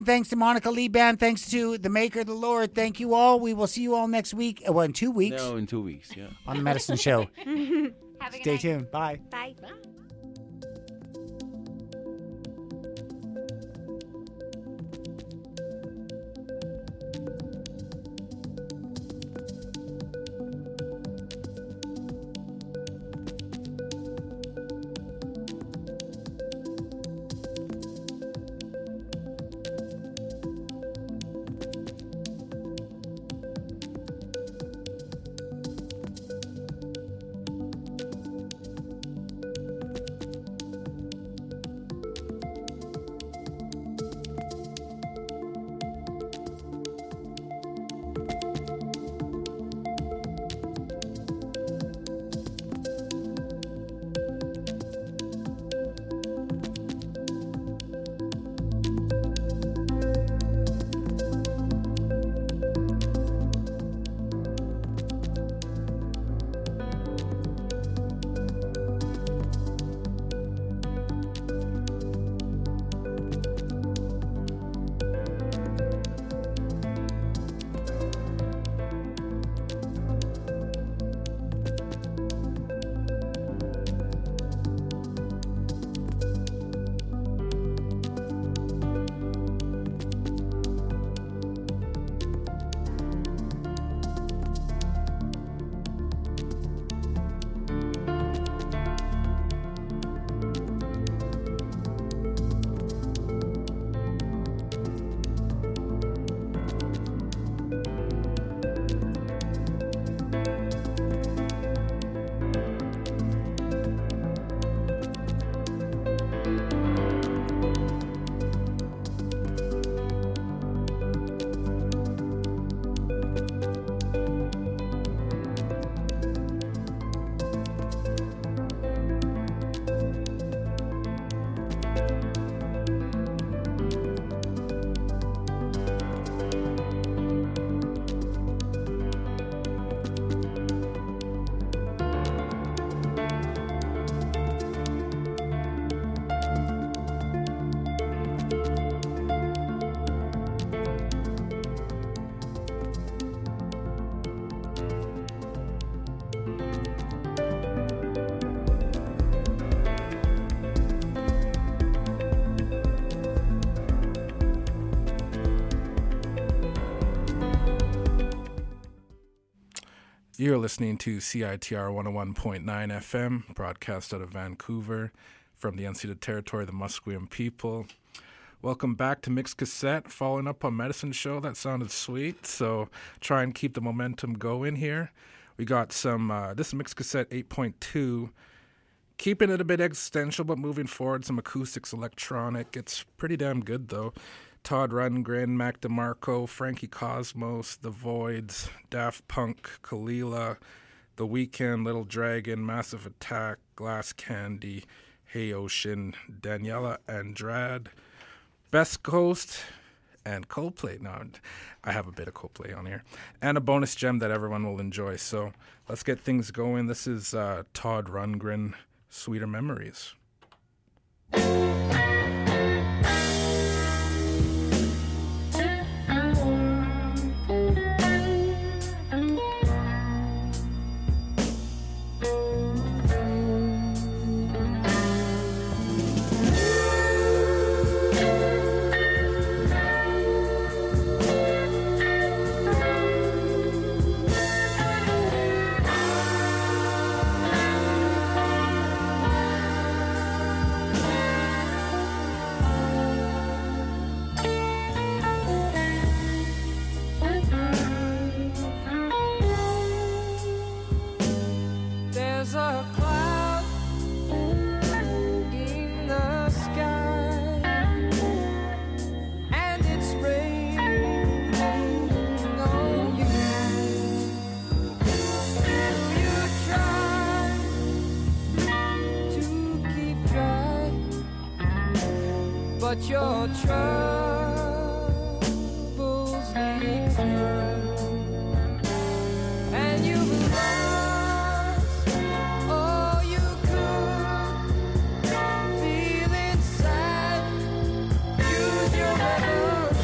Thanks to Monica Lee Band. Thanks to the Maker, the Lord. Thank you all. We will see you all next week. Well, in 2 weeks. No, in 2 weeks, yeah. On the Medicine Show. Have a good Stay night. tuned. Bye. Bye. You're listening to CITR 101.9 FM, broadcast out of Vancouver from the unceded territory of the Musqueam people. Welcome back to Mixed Cassette, following up on Medicine Show. That sounded sweet, so try and keep the momentum going here. We got some, this is Mixed Cassette 8.2, keeping it a bit existential, but moving forward, some acoustics, electronic. It's pretty damn good, though. Todd Rundgren, Mac DeMarco, Frankie Cosmos, The Voids, Daft Punk, Kalila, The Weeknd, Little Dragon, Massive Attack, Glass Candy, Hey Ocean, Daniela Andrade, Best Coast, and Coldplay. No, I have a bit of Coldplay on here. And a bonus gem that everyone will enjoy. So let's get things going. This is Todd Rundgren, Sweeter Memories. But your troubles lead through, and you've lost all you could feel inside. Use your memory.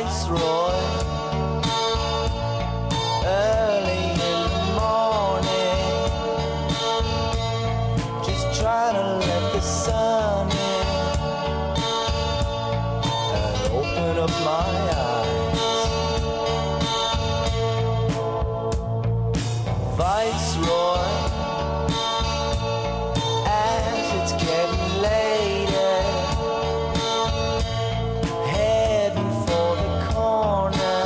Viceroy, early in the morning, just trying to let the sun in and open up my eyes. Viceroy, as it's getting later, heading for the corner,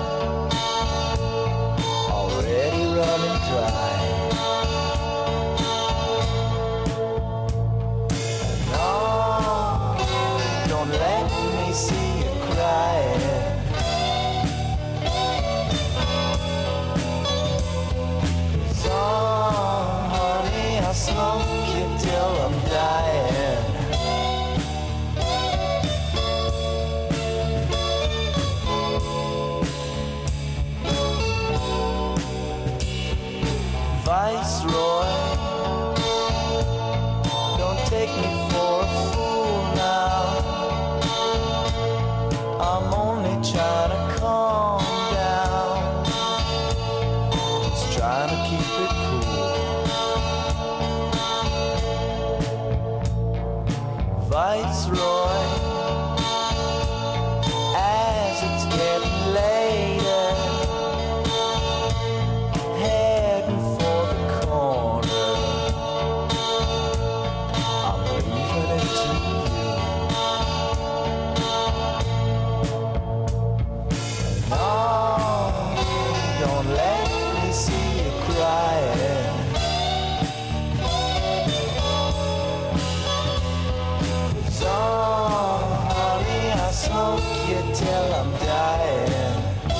already running dry. No, don't let me see you crying. 'Cause, oh, honey, I'll smoke you till I'm dying. Viceroy, don't take me for a fool now. I'm only trying to calm down, just trying to keep it cool. Viceroy, as it's getting later, heading for the corner, I'm leaving it to you. No, don't let me see you crying. 'Cause, oh, honey, I smoke you till I'm dying.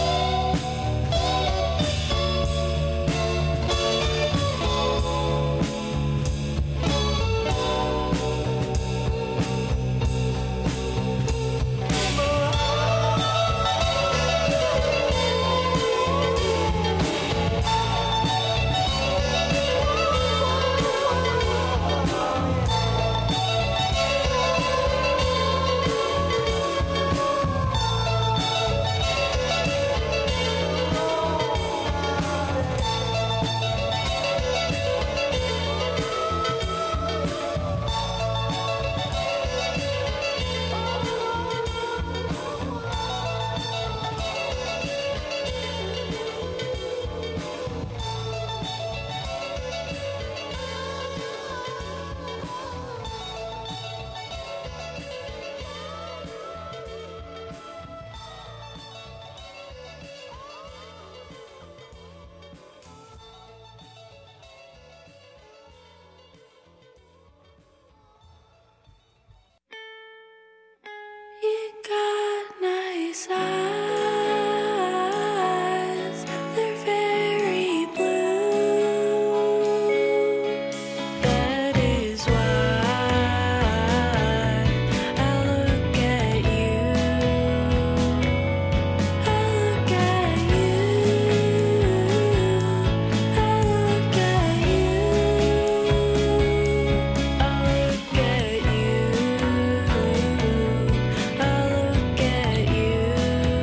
You got nice eyes, they're very blue. That is why I look at you. I look at you. I look at you. I look at you. I look at you.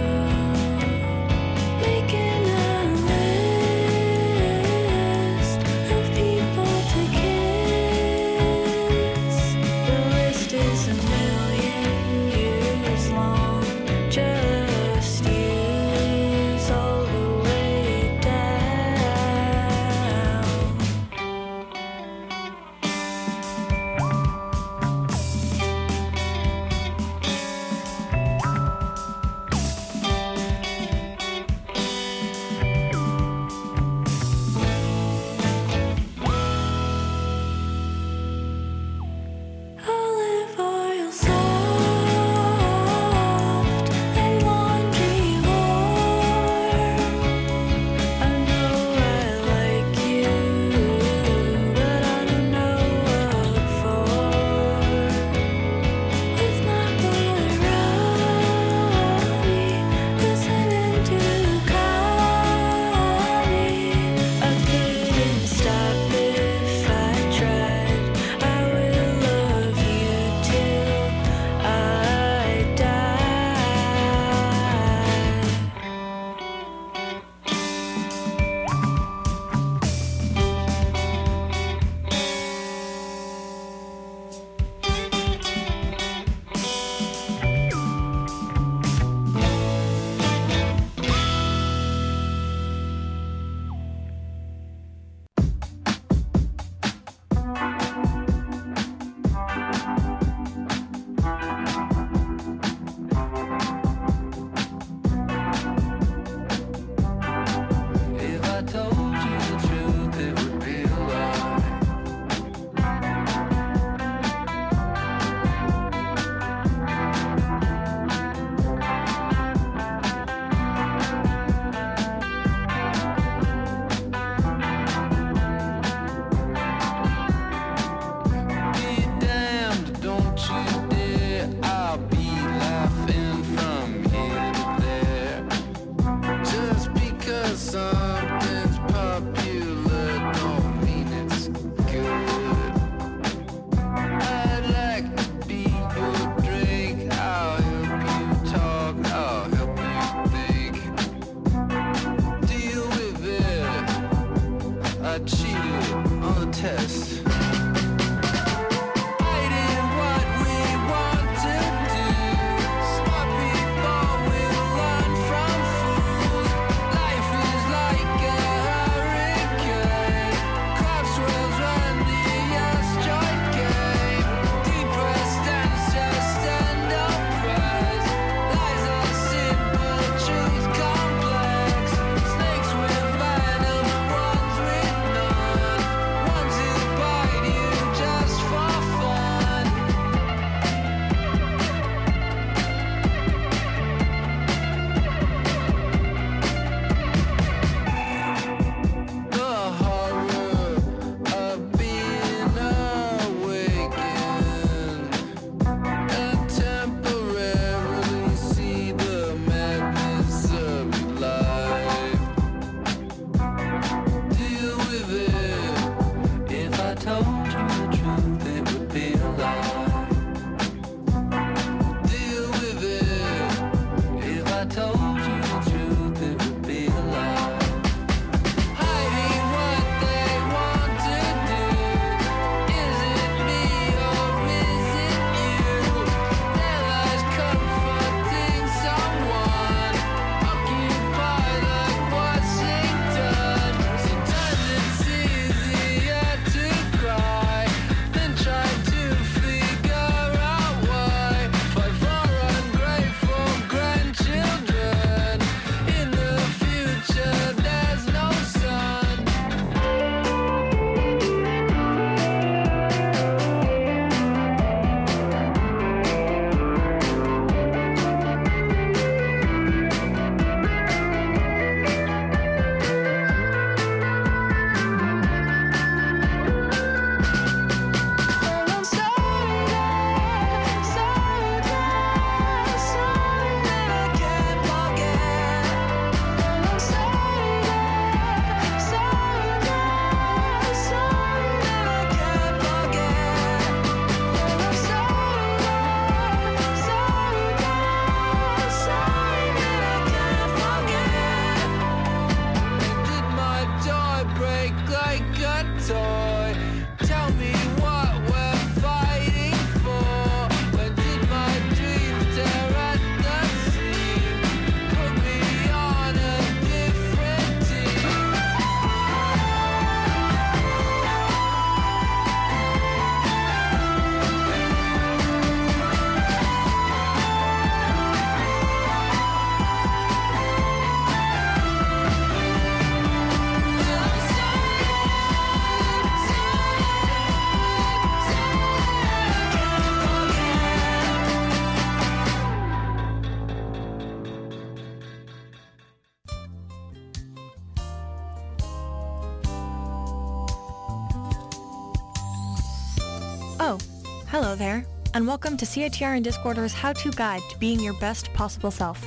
Hello there, and welcome to CITR and Discorder's how-to guide to being your best possible self.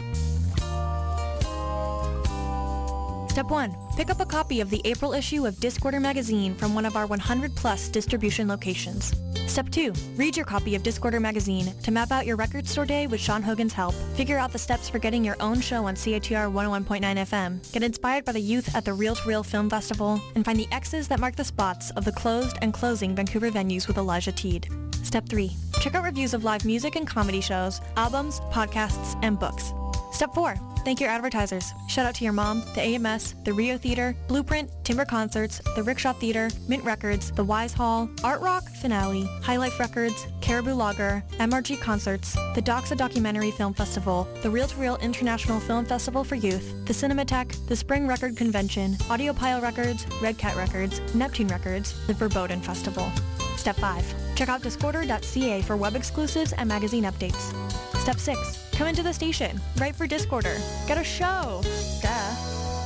Step 1. Pick up a copy of the April issue of Discorder magazine from one of our 100-plus distribution locations. Step 2. Read your copy of Discorder magazine to map out your record store day with Sean Hogan's help. Figure out the steps for getting your own show on CITR 101.9 FM. Get inspired by the youth at the Reel to Reel Film Festival, and find the X's that mark the spots of the closed and closing Vancouver venues with Elijah Teed. Step 3. Check out reviews of live music and comedy shows, albums, podcasts, and books. Step 4. Thank your advertisers. Shout out to your mom, the AMS, the Rio Theater, Blueprint, Timber Concerts, the Rickshaw Theater, Mint Records, the Wise Hall, Art Rock, Finale, High Life Records, Caribou Lager, MRG Concerts, the Doxa Documentary Film Festival, the Reel to Reel International Film Festival for Youth, the Cinematheque, the Spring Record Convention, Audiopile Records, Red Cat Records, Neptune Records, the Verboten Festival. Step 5. Check out discorder.ca for web exclusives and magazine updates. Step 6. Come into the station. Write for Discorder. Get a show. Duh.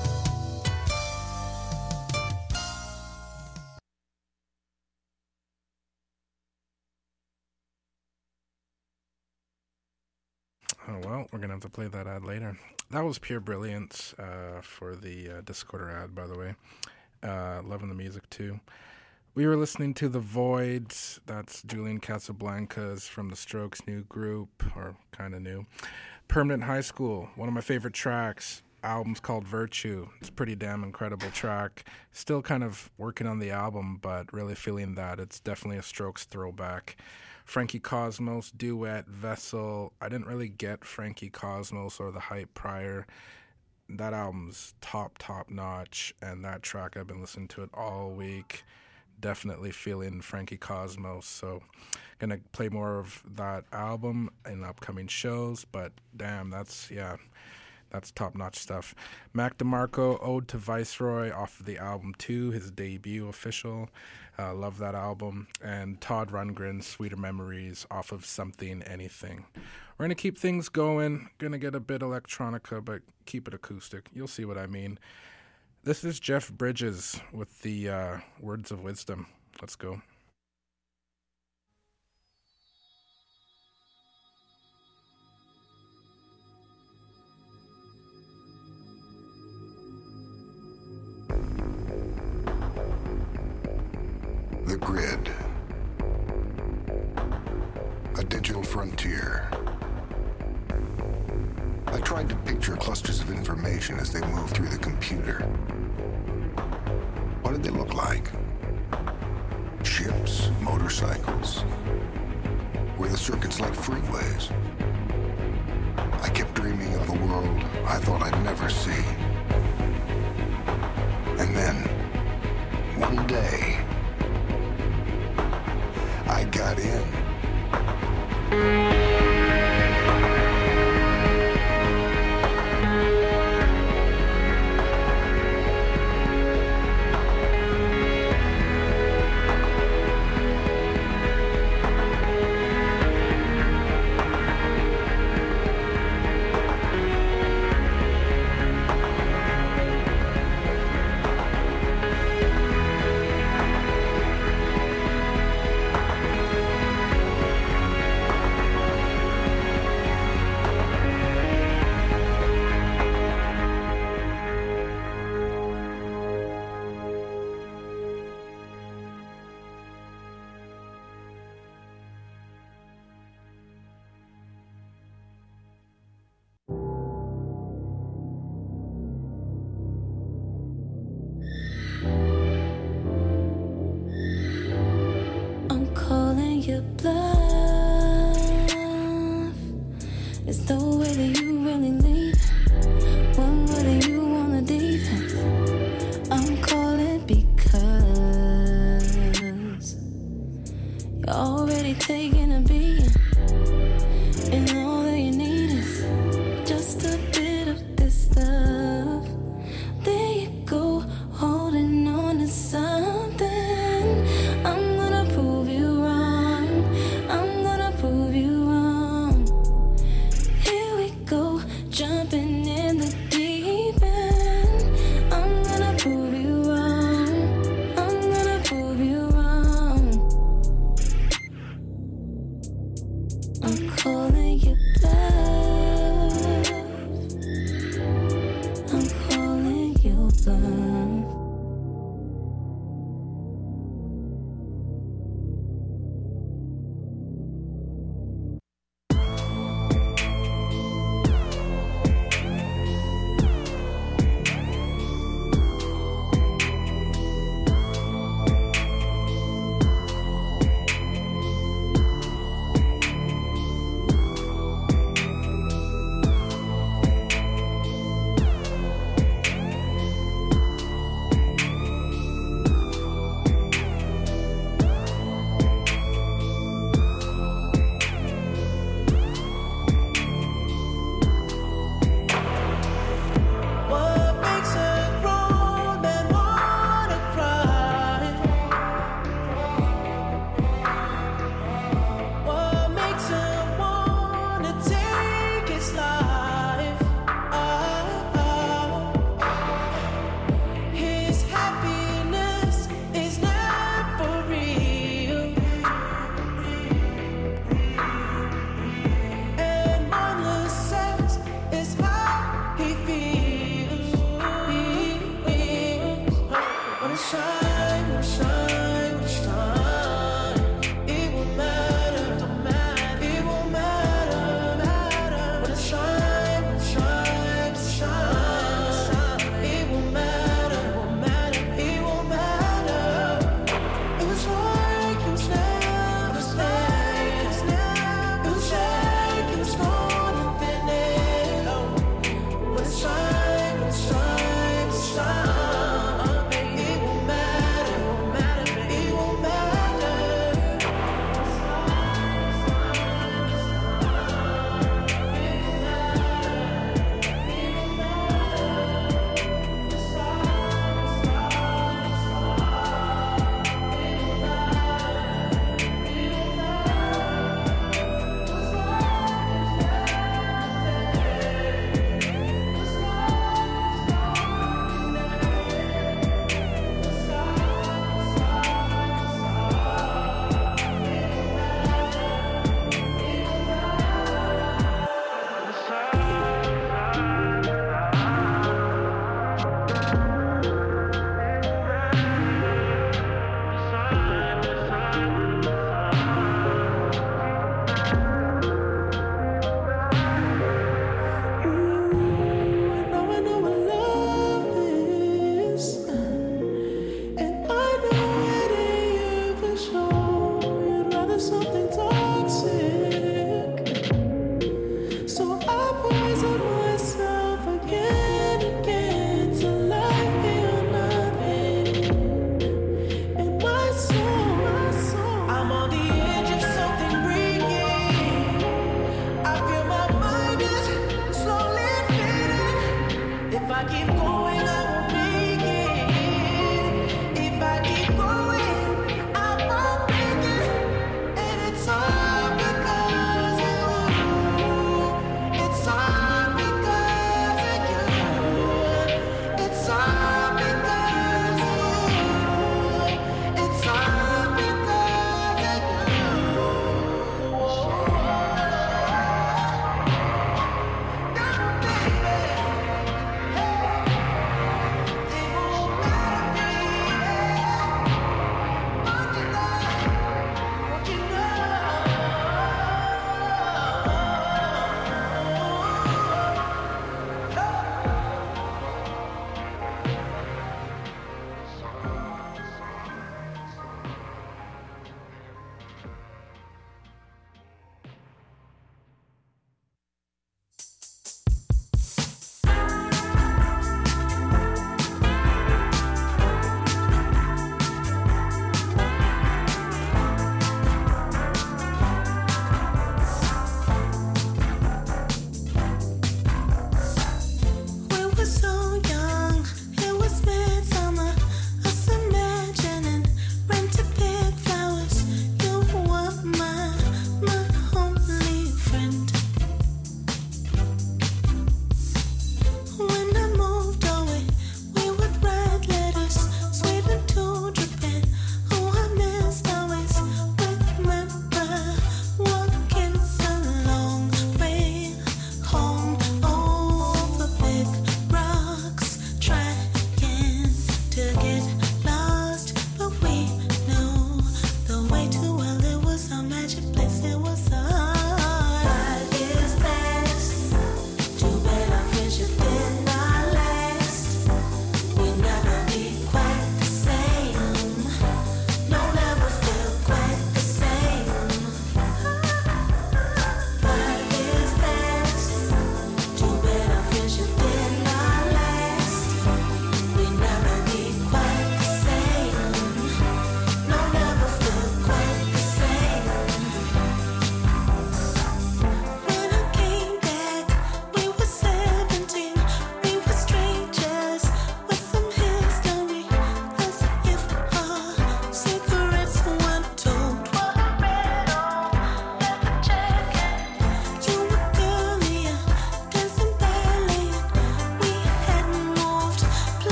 Oh, well, we're going to have to play that ad later. That was pure brilliance for the Discorder ad, by the way. Loving the music, too. We were listening to The Voids. That's Julian Casablancas from the Strokes' new group, or kind of new. Permanent High School, one of my favorite tracks. Album's called Virtue. It's a pretty damn incredible track. Still kind of working on the album, but really feeling that it's definitely a Strokes throwback. Frankie Cosmos, duet, Vessel. I didn't really get Frankie Cosmos or the hype prior. That album's top notch, and that track, I've been listening to it all week. Definitely feeling Frankie Cosmos, so gonna play more of that album in upcoming shows, but damn, that's top-notch stuff. Mac DeMarco, Ode to Viceroy, off of the album 2, his debut official. Love that album. And Todd Rundgren, Sweeter Memories, off of Something Anything. We're going to keep things going. Going to get a bit electronica, but keep it acoustic. You'll see what I mean. This is Jeff Bridges with the Words of Wisdom. Let's go. The Grid. A digital frontier. I tried to picture clusters of information as they move through the computer. What did they look like? Ships, motorcycles? Were the circuits like freeways? I kept dreaming of a world I thought I'd never see. And then, one day, I got in. I'm calling your bluff. It's the way that you really lead. One way that you on the defense. I'm calling because you're already taking a beat, and all that you need is just a bit of this stuff. There you go, holding on to something. I'm gonna prove you wrong. I'm gonna prove you wrong. Here we go, jump. calling you love. I'm calling you love.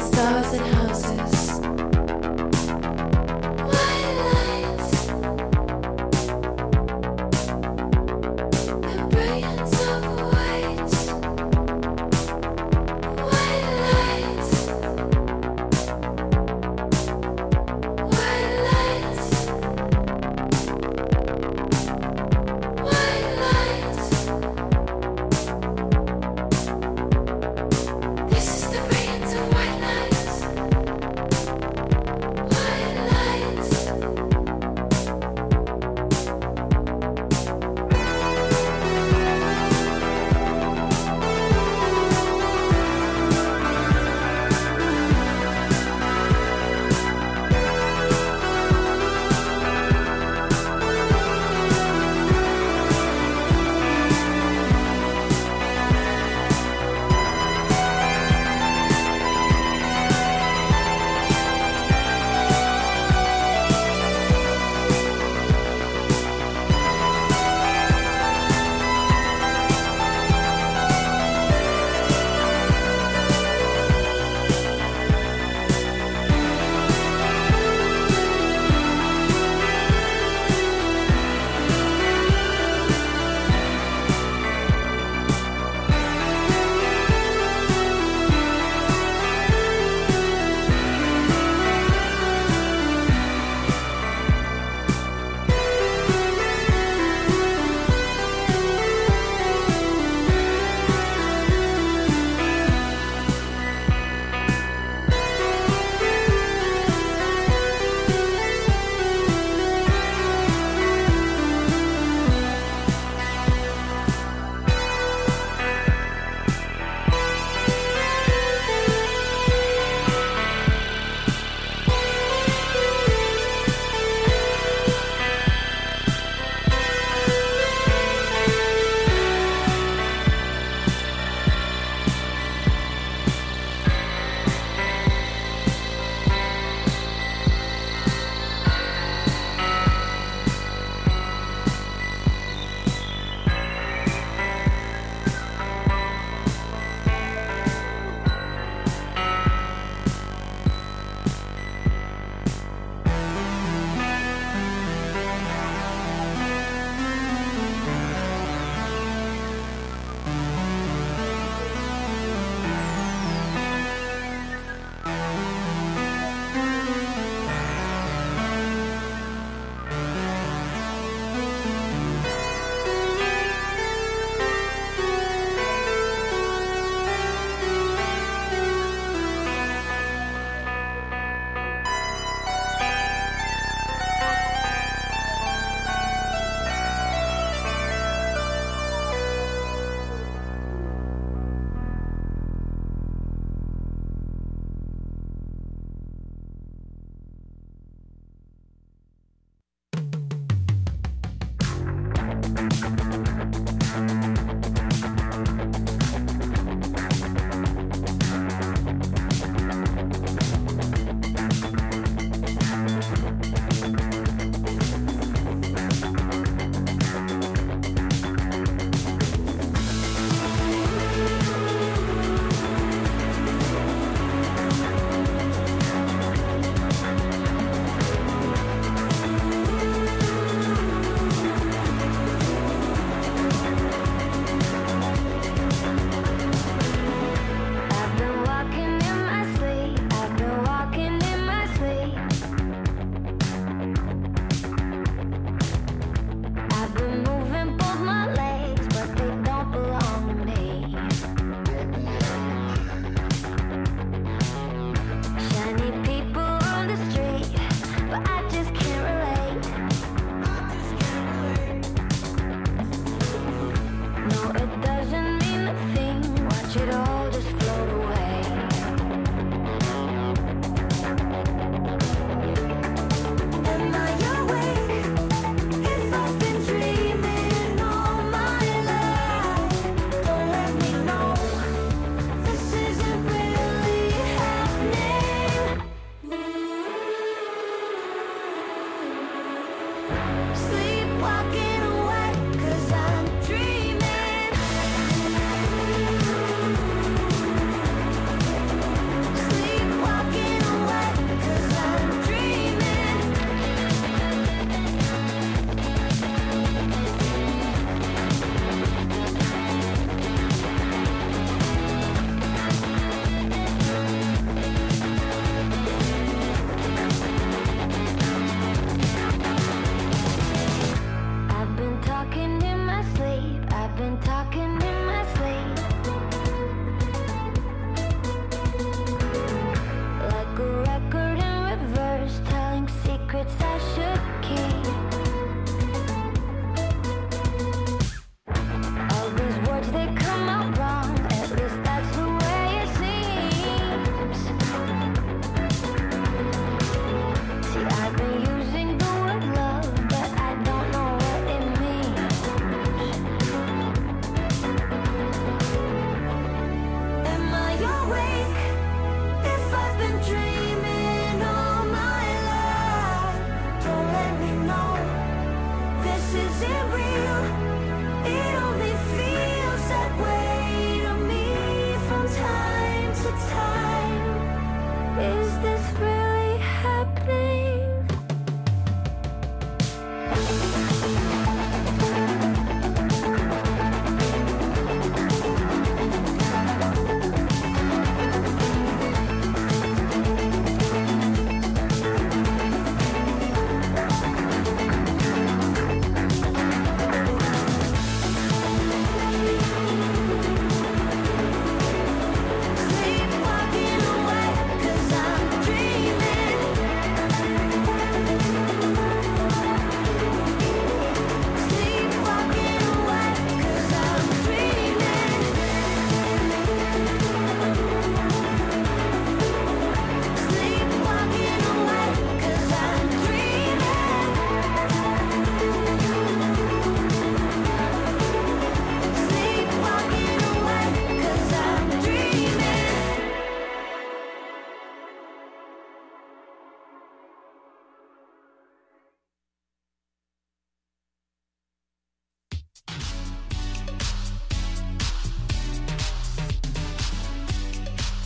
stars and houses. White lights, the brilliance of white. White lights, white lights, white lights. This is the brilliance of white lights.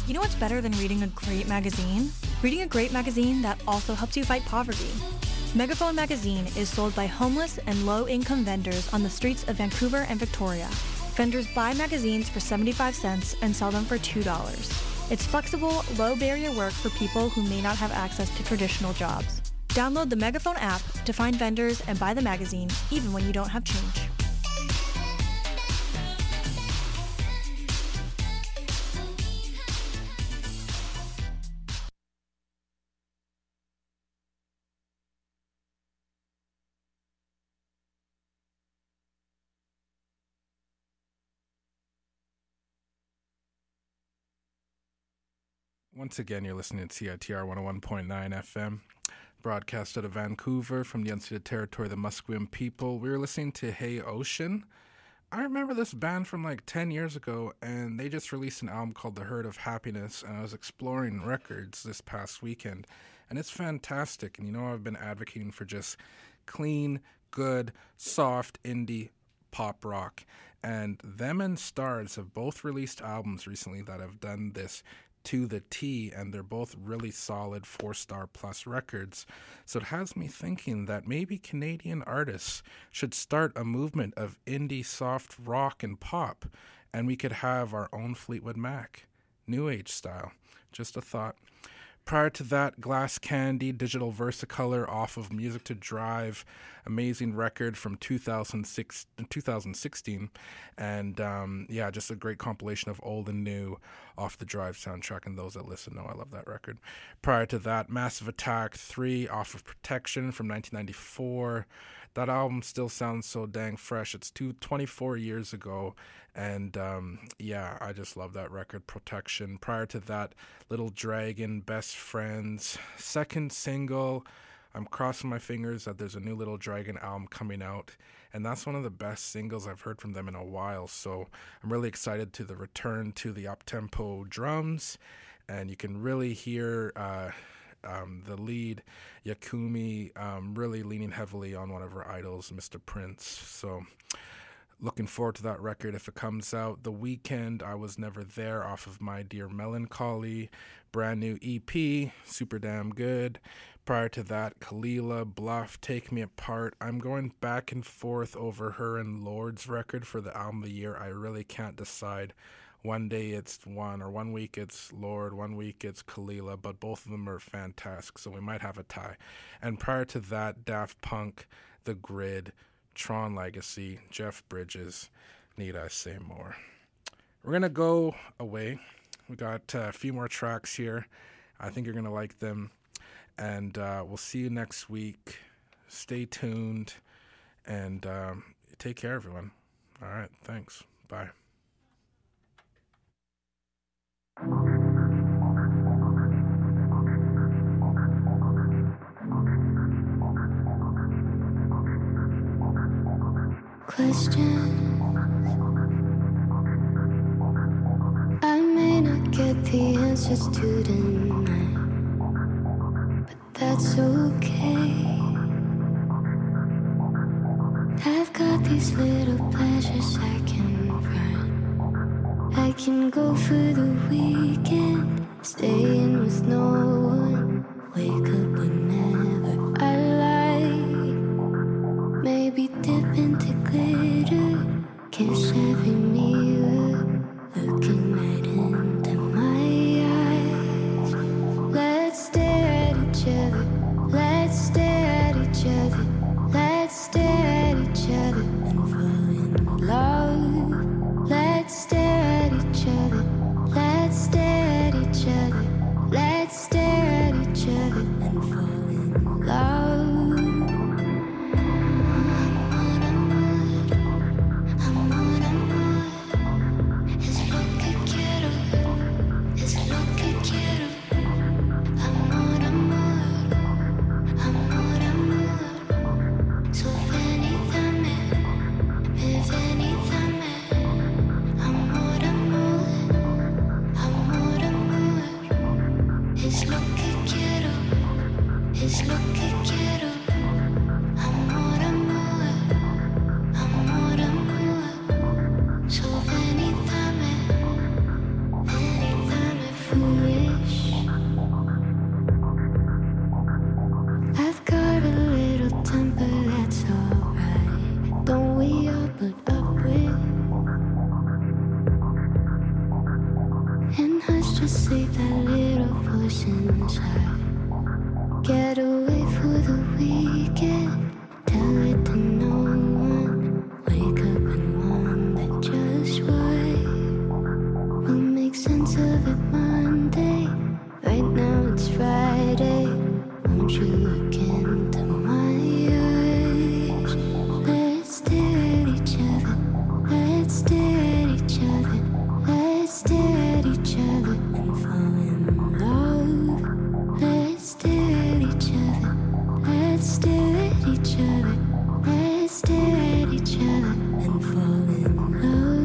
You know what's better than reading a great magazine? Reading a great magazine that also helps you fight poverty. Megaphone Magazine is sold by homeless and low-income vendors on the streets of Vancouver and Victoria. Vendors buy magazines for 75 cents and sell them for $2. It's flexible, low-barrier work for people who may not have access to traditional jobs. Download the Megaphone app to find vendors and buy the magazine, even when you don't have change. Once again, you're listening to CITR 101.9 FM, broadcast out of Vancouver from the unceded territory of the Musqueam people. We were listening to Hey Ocean. I remember this band from like 10 years ago, and they just released an album called The Herd of Happiness, and I was exploring records this past weekend, and it's fantastic. And you know, I've been advocating for just clean, good, soft indie pop rock, and them and Stars have both released albums recently that have done this to the T, and they're both really solid 4-star plus records. So it has me thinking that maybe Canadian artists should start a movement of indie soft rock and pop, and we could have our own Fleetwood Mac, new age style. Just a thought. Prior to that, Glass Candy, Digital Versicolor off of Music to Drive, amazing record from 2016. And yeah, just a great compilation of old and new off the Drive soundtrack, and those that listen know I love that record. Prior to that, Massive Attack 3 off of Protection from 1994. That album still sounds so dang fresh. It's 24 years ago, and yeah, I just love that record, Protection. Prior to that, Little Dragon, Best Friends. Second single, I'm crossing my fingers that there's a new Little Dragon album coming out, and that's one of the best singles I've heard from them in a while, so I'm really excited to the return to the up-tempo drums, and you can really hear the lead, Yakumi, really leaning heavily on one of her idols, Mr. Prince. So looking forward to that record if it comes out. The Weeknd, I Was Never There off of My Dear Melancholy, brand new EP, super damn good. Prior to that, Kalila, Bluff, Take Me Apart. I'm going back and forth over her and Lord's record for the album of the year. I really can't decide. One day it's one, or 1 week it's Lord, 1 week it's Kalila, but both of them are fantastic, so we might have a tie. And prior to that, Daft Punk, The Grid, Tron Legacy, Jeff Bridges, Need I Say More. We're going to go away. We got a few more tracks here. I think you're going to like them. And we'll see you next week. Stay tuned. And take care, everyone. All right. Thanks. Bye. Questions. I may not get the answers to tonight, but that's okay. I've got these little pleasures I can find. I can go for the weekend, stay in with no one, wake up whenever I like. Maybe dip into glitter, kiss every mirror, looking right into my eyes. Let's stare at each other, let's stare at each other, let's stare at each other and fall in love. Let's stare at each other, let's stare at each other, let's stare at each other and fall in love. Fool Won't you look into my eyes? Let's stare at each other. Let's stare at each other. Let's stare at each other and fall in love. Let's stare at each other. Let's stare at each other. Let's stare at each other and fall in love.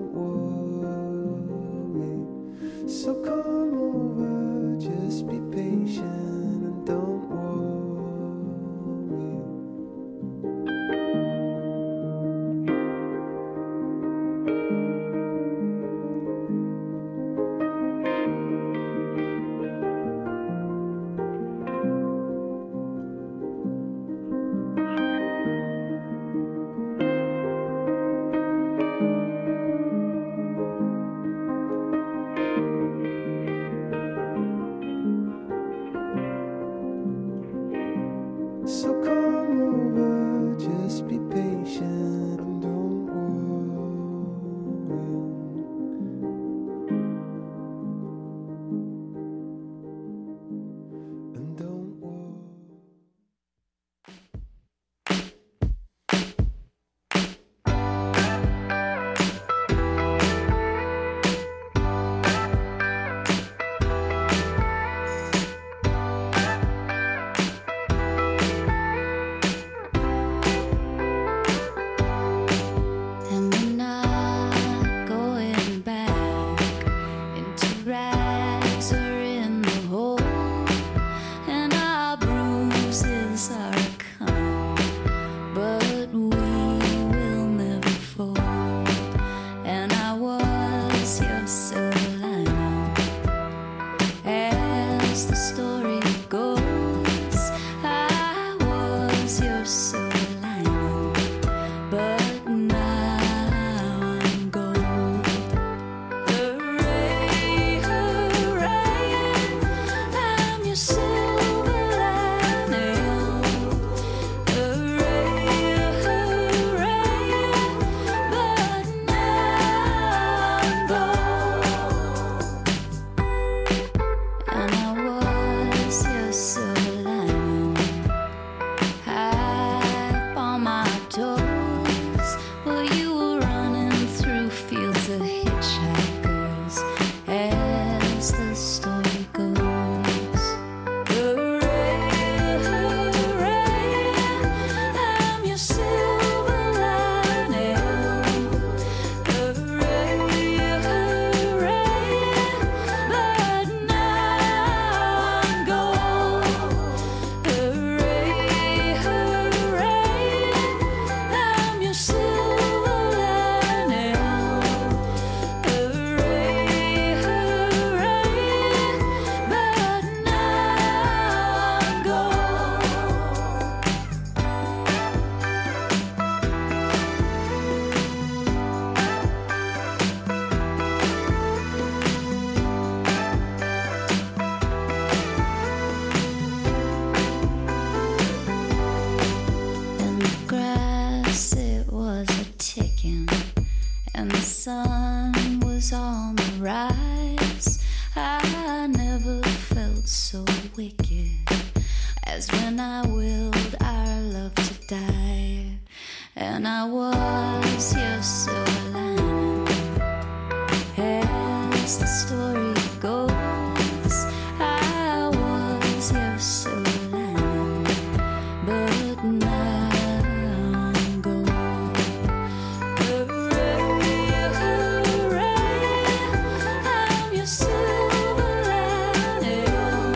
So come over, just be patient. As the story goes, I was your silver lining, but now I'm gold. Hooray, hooray, I'm your silver lining. Hooray, hooray, but now I'm gold. And I was your silver lining, high on my toes, but you were running through fields of hitchhikers, as the story goes. Hooray, hooray, I'm your silver lining. Hooray, hooray, but now I'm gold. Hooray, hooray, I'm your silver lining. Hooray, hooray, but now I'm gold. In the grass it was a ticking, and the sun was on the rise. I never felt so wicked as when I willed our love to die. And I was your silver lining, as the story goes. I was your silver lining, but now I'm gold. Hooray, hooray, I'm your silver lining.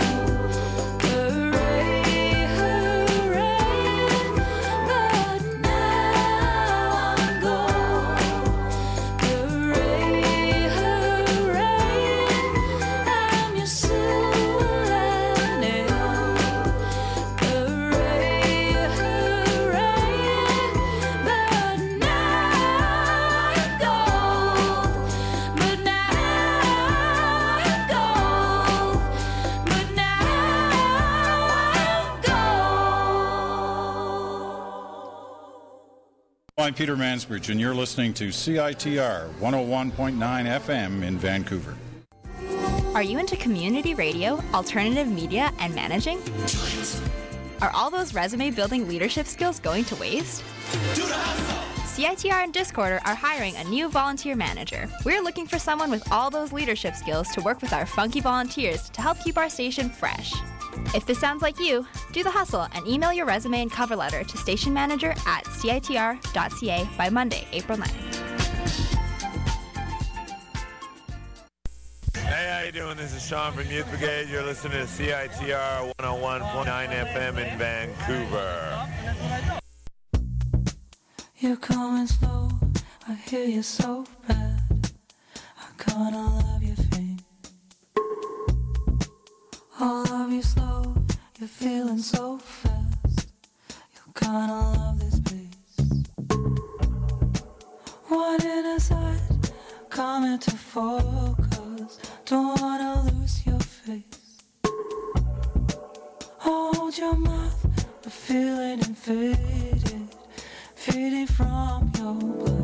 Hooray, hooray, but now I'm gold. Hooray, hooray, I'm your silver lining. Hooray, hooray, but now I'm gold. But now I'm gold. But now I'm gold. I'm Peter Mansbridge, and you're listening to CITR 101.9 FM in Vancouver. Are you into community radio, alternative media, and managing? Are all those resume-building leadership skills going to waste? CITR and Discorder are hiring a new volunteer manager. We're looking for someone with all those leadership skills to work with our funky volunteers to help keep our station fresh. If this sounds like you, do the hustle and email your resume and cover letter to stationmanager@citr.ca by Monday, April 9th. Hey, how you doing? This is Sean from Youth Brigade. You're listening to CITR 101.9 FM in Vancouver. You're coming slow, I hear you so bad. I kinda love your thing. I'll love you slow, you're feeling so fast. You kinda love this pace. Wanting aside, coming to focus. Don't wanna lose your face. Hold your mouth, the feeling invaded, fading from your blood.